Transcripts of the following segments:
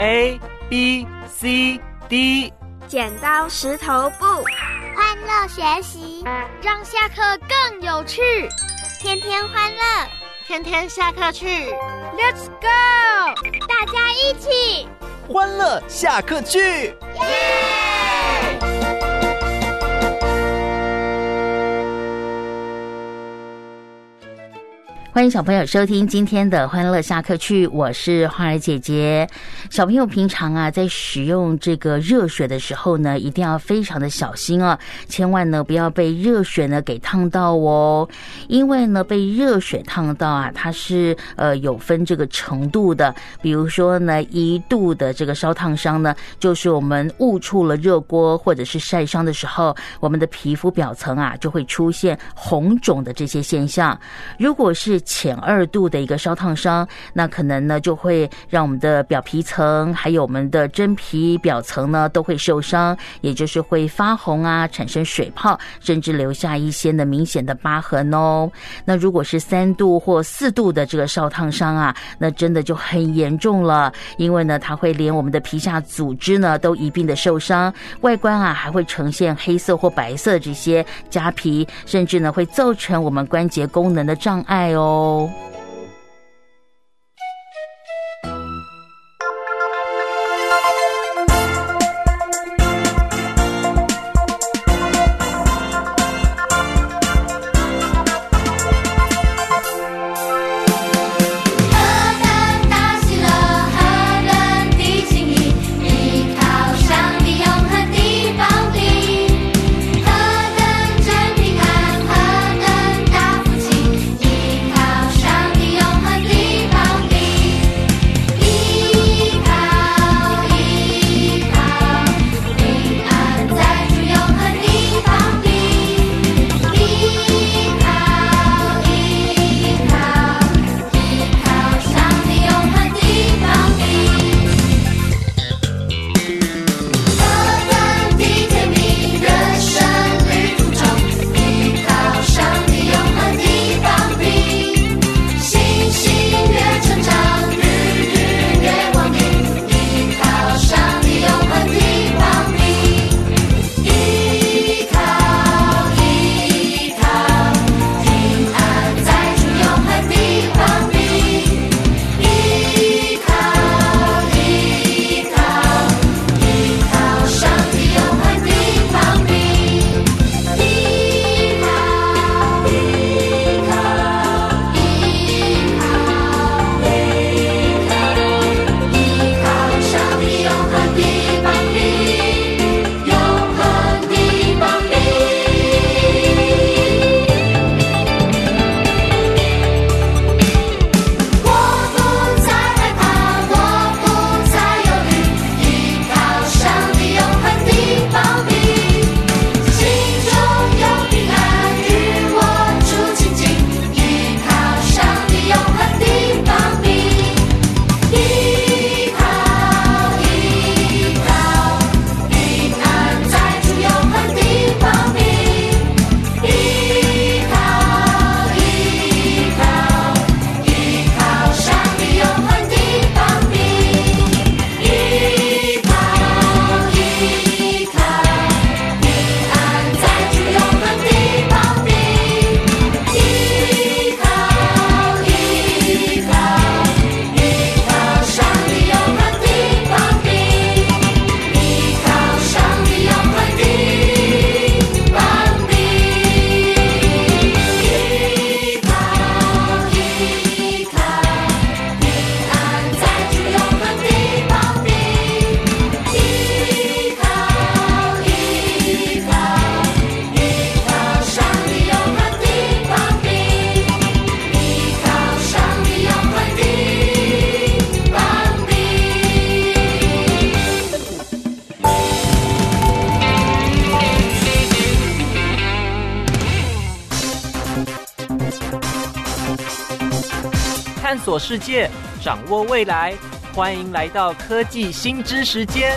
A B C D。 剪刀石头布， 欢乐学习， 让下课更有趣。 天天欢乐， 天天下课去。 Let's go！ 大家一起欢乐下课去， 耶！ 欢迎小朋友收听今天的欢乐下课去，我是花儿姐姐。小朋友平常啊，在使用这个热水的时候呢，一定要非常的小心啊，千万呢不要被热水呢给烫到哦。因为呢被热水烫到啊，它是有分这个程度的。比如说呢，1度的这个烧烫伤呢，就是我们误触了热锅或者是晒伤的时候，我们的皮肤表层啊就会出现红肿的这些现象。如果是浅2度的一个烧烫伤，那可能呢就会让我们的表皮层还有我们的真皮表层呢都会受伤，也就是会发红啊，产生水泡，甚至留下一些的明显的疤痕哦。那如果是3度或4度的这个烧烫伤啊，那真的就很严重了，因为呢它会连我们的皮下组织呢都一并的受伤，外观啊还会呈现黑色或白色这些痂皮，甚至呢会造成我们关节功能的障碍哦。 探索世界，掌握未来，欢迎来到科技新知时间。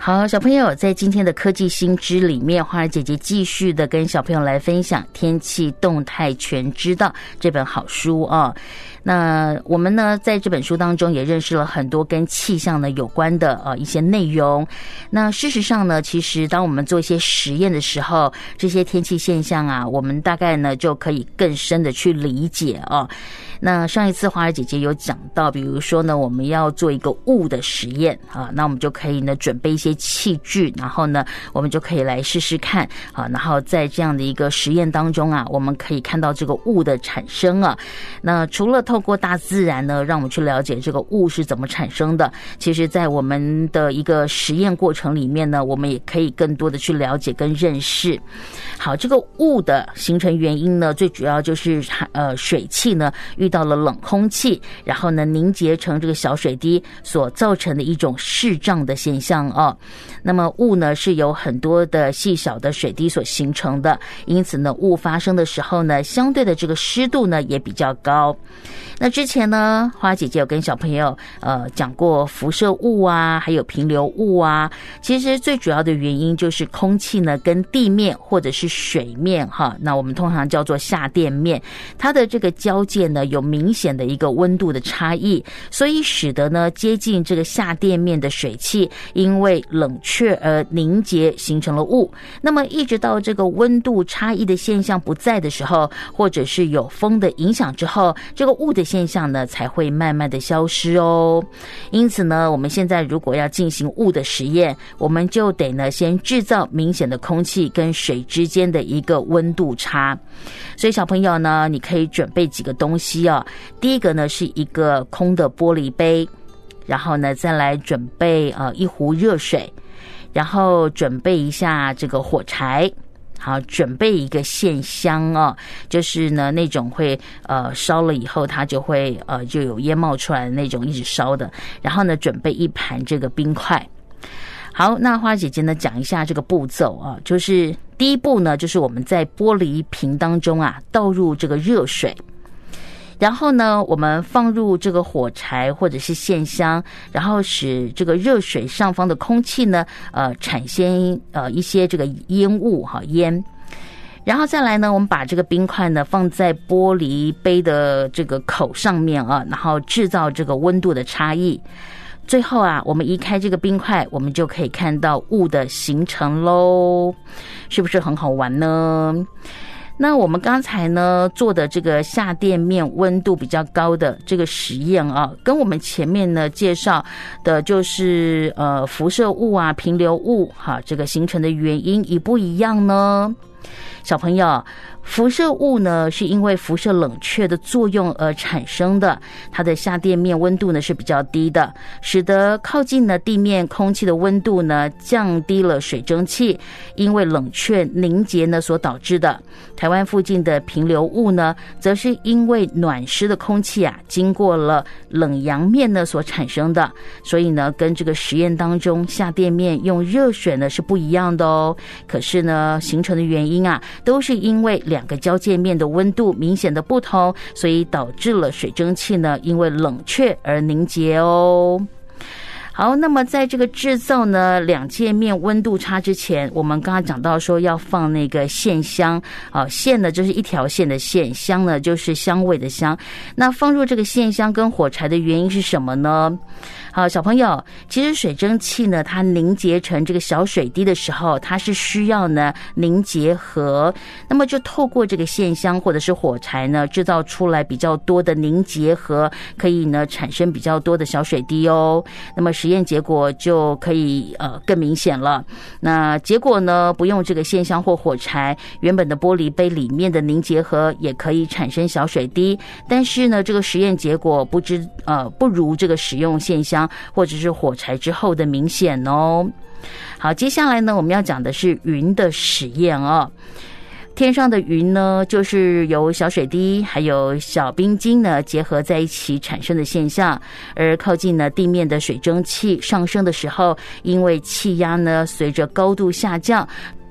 好，小朋友，在今天的科技新知里面，花儿姐姐继续的跟小朋友来分享《天气动态全知道》这本好书啊。那我们呢，在这本书当中也认识了很多跟气象呢有关的一些内容。那事实上呢，其实当我们做一些实验的时候，这些天气现象啊，我们大概呢就可以更深的去理解啊。那上一次花儿姐姐有讲到，比如说呢，我们要做一个雾的实验啊，那我们就可以呢准备一些器具，然后呢，我们就可以来试试看啊。然后在这样的一个实验当中啊，我们可以看到这个雾的产生啊。那除了透过大自然呢，让我们去了解这个雾是怎么产生的，其实在我们的一个实验过程里面呢，我们也可以更多的去了解跟认识。好，这个雾的形成原因呢，最主要就是水汽呢遇到了冷空气，然后呢凝结成这个小水滴所造成的一种视障的现象哦。那么雾呢是由很多的细小的水滴所形成的，因此呢雾发生的时候呢，相对的这个湿度呢也比较高。那之前呢，花姐姐有跟小朋友讲过辐射雾啊，还有平流雾啊。其实最主要的原因就是空气呢跟地面或者是水面哈，那我们通常叫做下垫面，它的这个交界呢有明显的一个温度的差异，所以使得呢接近这个下垫面的水汽因为冷却而凝结形成了雾。那么一直到这个温度差异的现象不在的时候，或者是有风的影响之后，这个雾的现象呢才会慢慢的消失哦。因此呢，我们现在如果要进行雾的实验，我们就得呢先制造明显的空气跟水之间的一个温度差。所以小朋友呢，你可以准备几个东西哦。第一个呢是一个空的玻璃杯，然后呢再来准备一壶热水，然后准备一下这个火柴。好，准备一个线香哦，就是呢那种会烧了以后它就会就有烟冒出来的那种一直烧的。然后呢准备一盘这个冰块。好，那花姐姐呢讲一下这个步骤啊，就是第一步呢就是我们在玻璃瓶当中啊倒入这个热水。然后呢，我们放入这个火柴或者是线香，然后使这个热水上方的空气呢，产生一些这个烟雾哈烟。然后再来呢，我们把这个冰块呢放在玻璃杯的这个口上面啊，然后制造这个温度的差异。最后啊，我们移开这个冰块，我们就可以看到雾的形成咯，是不是很好玩呢？那我们刚才呢做的这个下垫面温度比较高的这个实验啊，跟我们前面呢介绍的就是辐射雾啊、平流雾哈，这个形成的原因一不一样呢？小朋友，辐射雾呢是因为辐射冷却的作用而产生的，它的下垫面温度呢是比较低的，使得靠近呢地面空气的温度呢降低了水蒸气，因为冷却凝结呢所导致的。台湾附近的平流雾呢，则是因为暖湿的空气啊经过了冷阳面呢所产生的，所以呢跟这个实验当中下垫面用热水呢是不一样的哦。可是呢形成的原因啊都是因为两个交界面的温度明显的不同，所以导致了水蒸气呢因为冷却而凝结哦。好，那么在这个制造呢两界面温度差之前，我们刚刚讲到说要放那个线香啊，线呢就是一条线的线，香呢就是香味的香。那放入这个线香跟火柴的原因是什么呢？好，小朋友，其实水蒸气呢它凝结成这个小水滴的时候，它是需要呢凝结核，那么就透过这个线香或者是火柴呢制造出来比较多的凝结核，可以呢产生比较多的小水滴哦。那么实验结果就可以更明显了。那结果呢不用这个线香或火柴，原本的玻璃杯里面的凝结核也可以产生小水滴，但是呢这个实验结果不如这个使用线香或者是火柴之后的明显哦。好，接下来呢我们要讲的是云的实验哦。天上的云呢，就是由小水滴还有小冰晶呢结合在一起产生的现象，而靠近呢地面的水蒸气上升的时候，因为气压呢随着高度下降，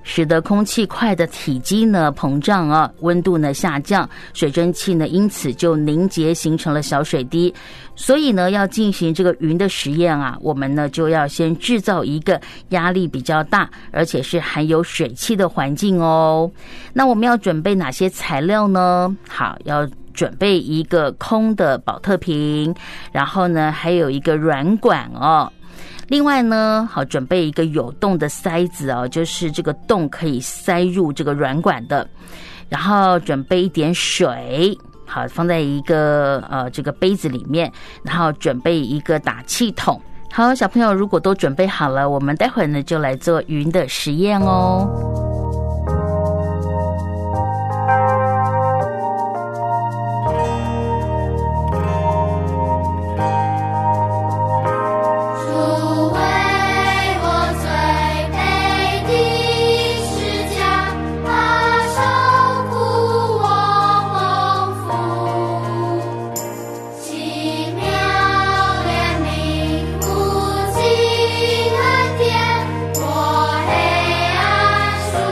使得空气块的体积呢膨胀啊，温度呢下降，水蒸气呢因此就凝结形成了小水滴。所以呢，要进行这个云的实验啊，我们呢就要先制造一个压力比较大，而且是含有水汽的环境哦。那我们要准备哪些材料呢？好，要准备一个空的保特瓶，然后呢还有一个软管哦。另外呢，好，准备一个有洞的塞子哦，就是这个洞可以塞入这个软管的。然后准备一点水，好，放在一个这个杯子里面，然后准备一个打气筒。好，小朋友如果都准备好了，我们待会儿呢就来做云的实验哦。 我黑暗。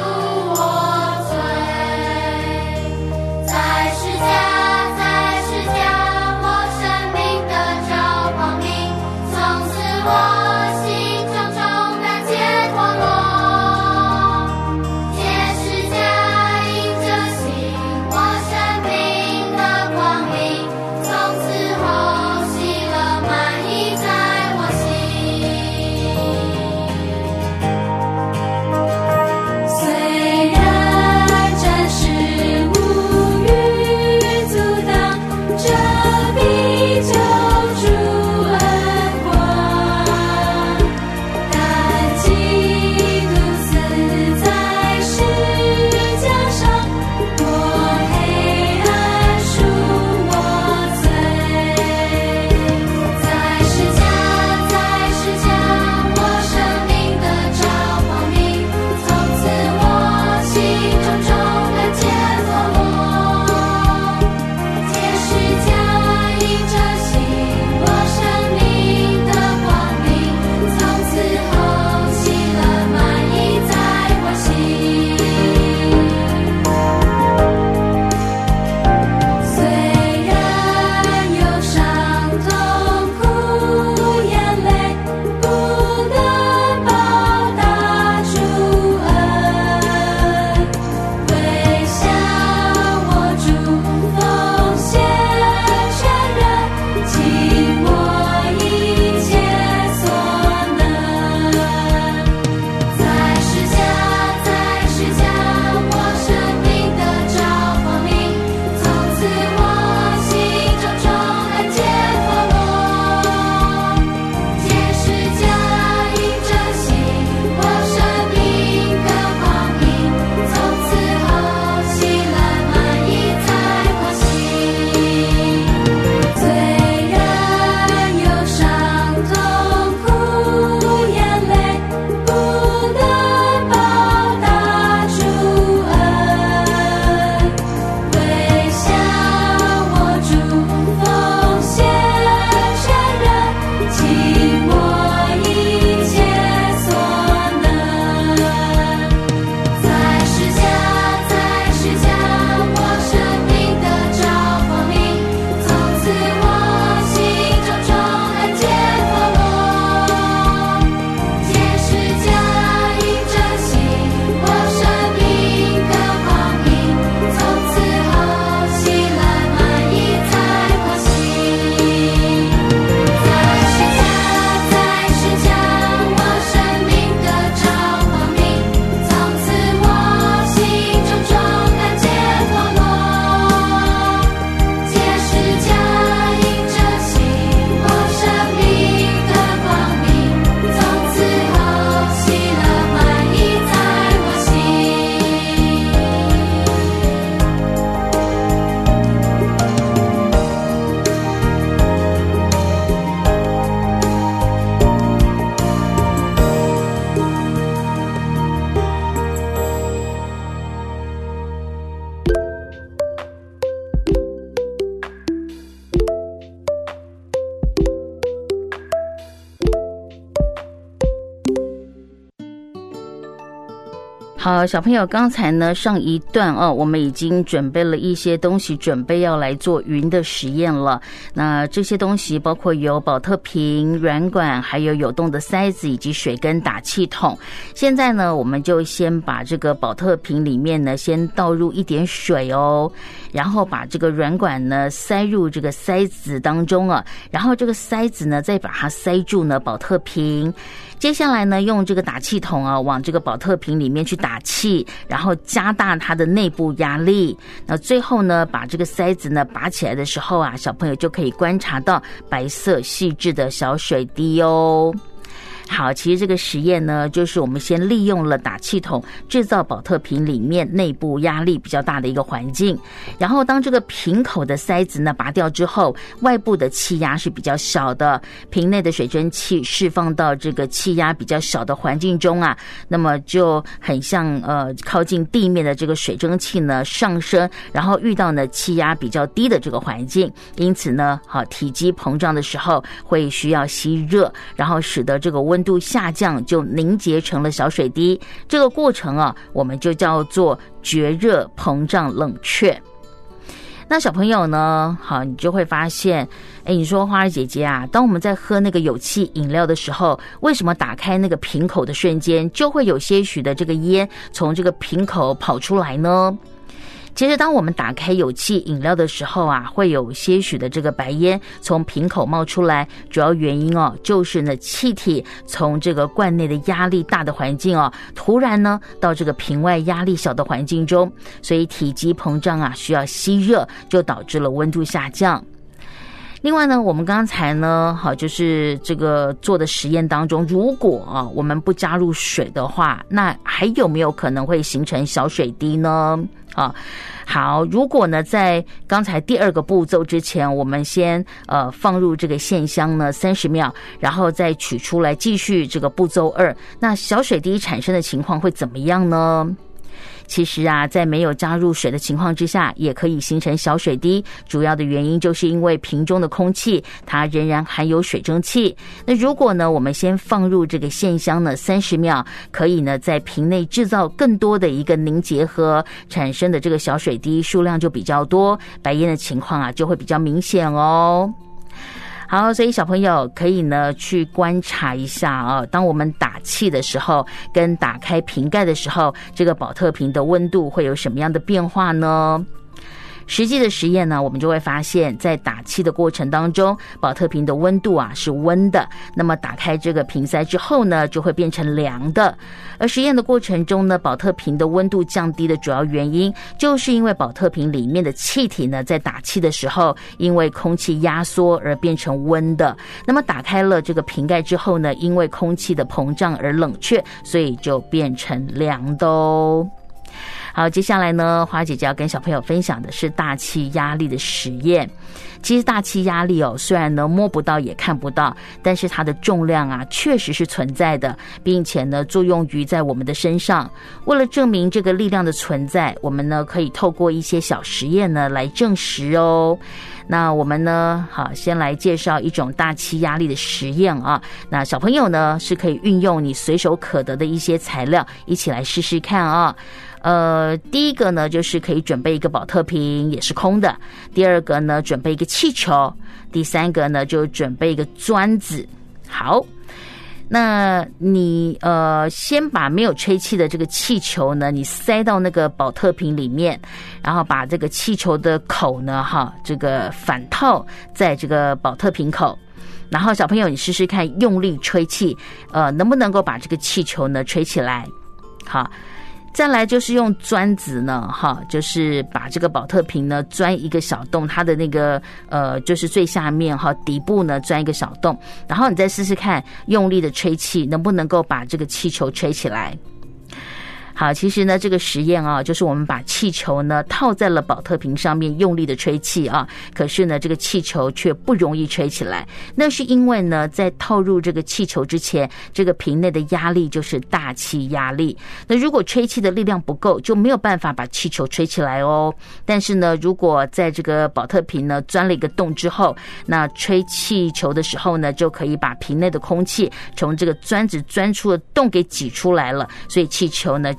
好，小朋友，刚才呢上一段我们已经准备了一些东西，准备要来做云的实验了。那这些东西包括有保特瓶、软管，还有有洞的塞子以及水跟打气筒。现在呢，我们就先把这个保特瓶里面呢先倒入一点水哦，然后把这个软管呢塞入这个塞子当中啊，然后这个塞子呢再把它塞住呢保特瓶。接下来呢，用这个打气筒往这个保特瓶里面去打气，然后加大它的内部压力。那最后呢，把这个塞子呢拔起来的时候啊，小朋友就可以观察到白色细致的小水滴哦。好，其实这个实验呢，就是我们先利用了打气筒制造保特瓶里面内部压力比较大的一个环境，然后当这个瓶口的塞子呢拔掉之后，外部的气压是比较小的，瓶内的水蒸气释放到这个气压比较小的环境中啊，那么就很像靠近地面的这个水蒸气呢上升，然后遇到呢气压比较低的这个环境，因此呢，体积膨胀的时候会需要吸热，然后使得这个温度下降，就凝结成了小水滴。这个过程啊，我们就叫做绝热膨胀冷却。那小朋友呢，好，你就会发现，你说花儿姐姐啊，当我们在喝那个有气饮料的时候，为什么打开那个瓶口的瞬间，就会有些许的这个烟从这个瓶口跑出来呢？其实当我们打开有气饮料的时候啊，会有些许的这个白烟从瓶口冒出来，主要原因就是呢气体从这个罐内的压力大的环境突然呢到这个瓶外压力小的环境中，所以体积膨胀啊需要吸热，就导致了温度下降。另外呢，我们刚才呢，就是这个做的实验当中，如果我们不加入水的话，那还有没有可能会形成小水滴呢？好，如果呢在刚才第二个步骤之前，我们先放入这个线香呢30秒，然后再取出来继续这个步骤2，那小水滴产生的情况会怎么样呢？其实啊，在没有加入水的情况之下，也可以形成小水滴。主要的原因就是因为瓶中的空气它仍然含有水蒸气。那如果呢，我们先放入这个线香呢30秒，可以呢在瓶内制造更多的一个凝结核，产生的这个小水滴数量就比较多，白烟的情况啊就会比较明显哦。好，所以小朋友可以呢去观察一下当我们打气的时候跟打开瓶盖的时候，这个保特瓶的温度会有什么样的变化呢？实际的实验呢，我们就会发现，在打气的过程当中，保特瓶的温度啊是温的，那么打开这个瓶塞之后呢，就会变成凉的。而实验的过程中呢，保特瓶的温度降低的主要原因，就是因为保特瓶里面的气体呢，在打气的时候，因为空气压缩而变成温的。那么打开了这个瓶盖之后呢，因为空气的膨胀而冷却，所以就变成凉的哦。好，接下来呢，花姐姐要跟小朋友分享的是大气压力的实验。其实大气压力虽然呢摸不到也看不到，但是它的重量啊确实是存在的，并且呢作用于在我们的身上。为了证明这个力量的存在，我们呢可以透过一些小实验呢来证实哦。那我们呢，好，先来介绍一种大气压力的实验啊。那小朋友呢是可以运用你随手可得的一些材料一起来试试看啊。第一个呢，就是可以准备一个保特瓶，也是空的。第二个呢，准备一个气球。第三个呢，就准备一个钻子。好，那你先把没有吹气的这个气球呢，你塞到那个保特瓶里面，然后把这个气球的口呢，这个反套在这个保特瓶口。然后小朋友，你试试看，用力吹气，能不能够把这个气球呢吹起来？好。再来就是用钻子呢，就是把这个保特瓶呢钻一个小洞，它的那个就是最下面底部呢钻一个小洞，然后你再试试看，用力的吹气，能不能够把这个气球吹起来？好，其实呢，这个实验就是我们把气球呢套在了保特瓶上面，用力的吹气啊，可是呢，这个气球却不容易吹起来。那是因为呢，在套入这个气球之前，这个瓶内的压力就是大气压力。那如果吹气的力量不够，就没有办法把气球吹起来哦。但是呢，如果在这个保特瓶呢钻了一个洞之后，那吹气球的时候呢，就可以把瓶内的空气从这个钻子钻出的洞给挤出来了，所以气球呢就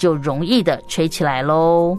就容易的吹起来喽。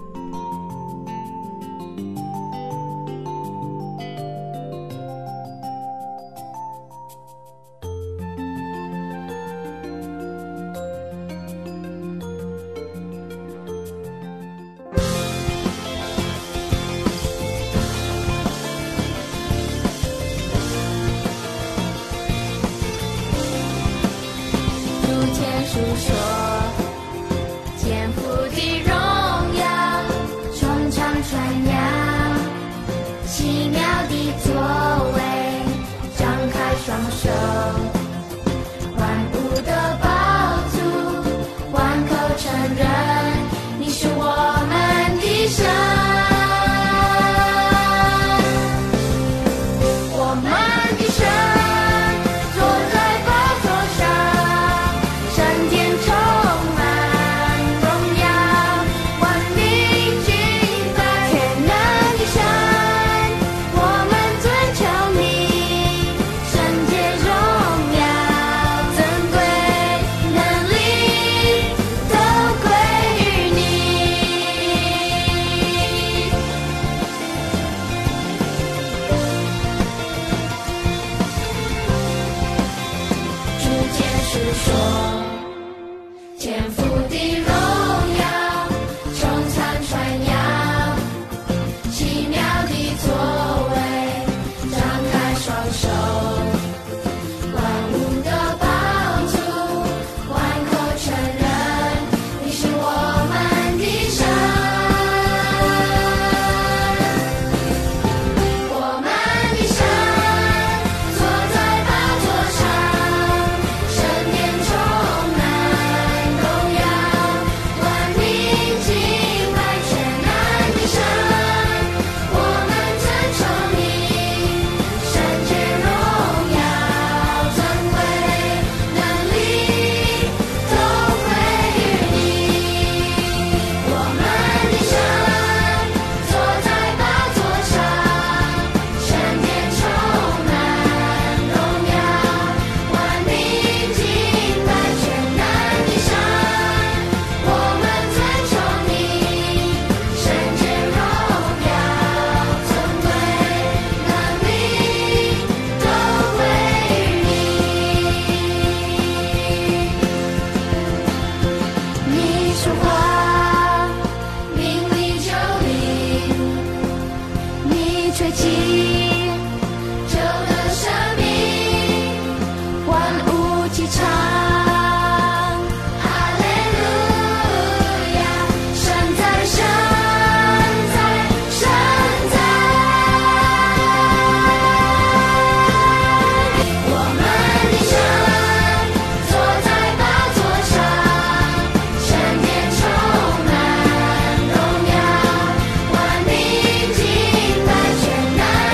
述说天父的荣耀，穹苍传扬，奇妙的作为，张开双手，万物的宝足，万口承认你是我们的神，我们的神。 全能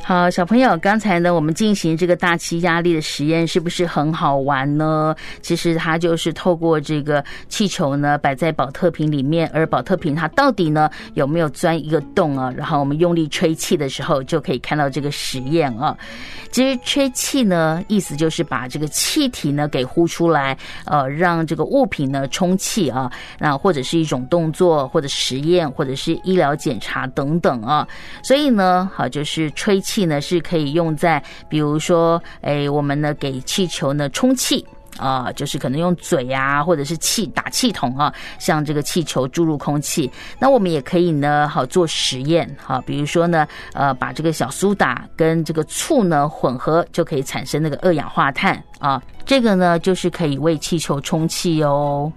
好，小朋友，刚才呢我们进行这个大气压力的实验是不是很好玩呢？其实它就是透过这个气球呢摆在保特瓶里面，而保特瓶它到底呢有没有钻一个洞啊，然后我们用力吹气的时候就可以看到这个实验啊。其实吹气呢意思就是把这个气体呢给呼出来，让这个物品呢充气啊，那或者是一种动作或者实验或者是医疗检查等等啊。所以呢就是吹气呢是可以用在比如说我们呢给气球呢充气就是可能用嘴啊或者是打气筒啊，向这个气球注入空气。那我们也可以呢做实验比如说呢把这个小苏打跟这个醋呢混合，就可以产生那个二氧化碳啊，这个呢就是可以为气球充气哦。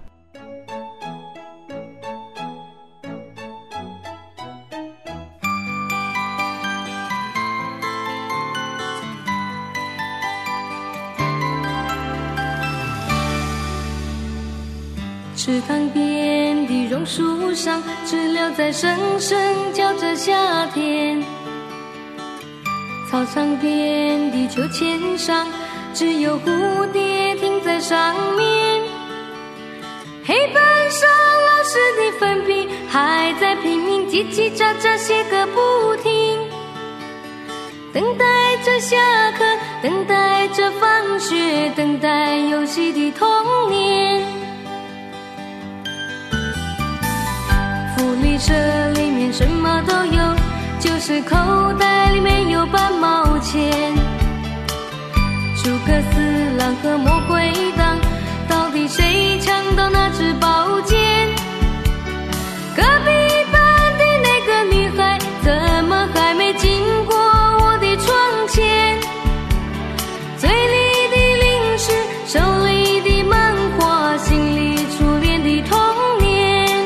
池塘边的榕树上，知了在声声叫着夏天。操场边的秋千上，只有蝴蝶停在上面。黑板上老师的粉笔还在拼命叽叽喳喳写个不停，等待着下课，等待着放学，等待游戏的童年。福利社里面什么都有，就是口袋里面有半毛钱。诸葛四郎和魔鬼党，到底谁抢到那支宝剑？隔壁班的那个女孩，怎么还没经过我的窗前？嘴里的零食，手里的漫画，心里初恋的童年。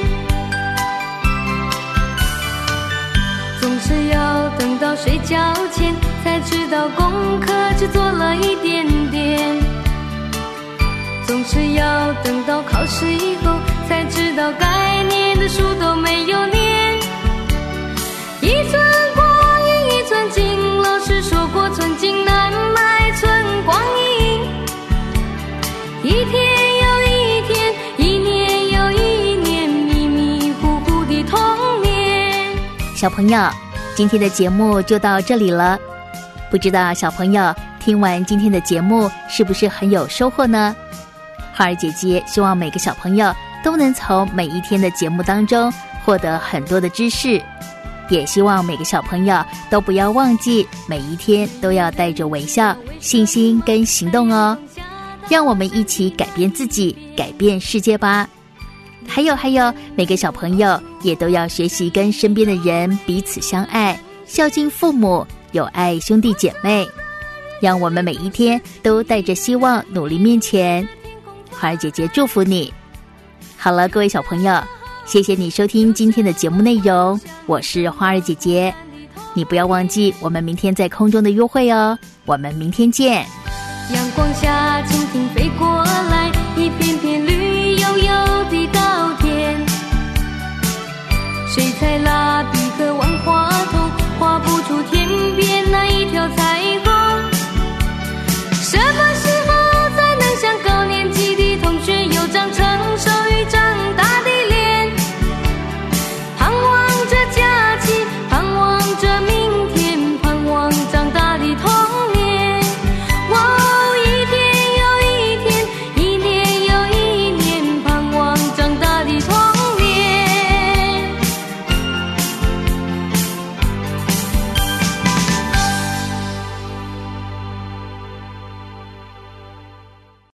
总是要等到睡觉前才知道功课只做了一点点，总是要等到考试以后才知道该念的书都没有念。一寸光阴一寸金，老师说过寸金难买寸光阴。一天又一天，一年又一年，迷迷糊糊的童年。 小朋友，今天的节目就到这里了，不知道小朋友听完今天的节目是不是很有收获呢？花儿姐姐希望每个小朋友都能从每一天的节目当中获得很多的知识，也希望每个小朋友都不要忘记每一天都要带着微笑、信心跟行动哦。让我们一起改变自己，改变世界吧。还有，每个小朋友也都要学习跟身边的人彼此相爱，孝敬父母，友爱兄弟姐妹。让我们每一天都带着希望努力面前。花儿姐姐祝福你。好了，各位小朋友，谢谢你收听今天的节目内容，我是花儿姐姐。你不要忘记我们明天在空中的约会哦，我们明天见。 阳光下蜻蜓飞过来，一片片绿油油的稻田。水彩蜡笔和万花筒画不出天边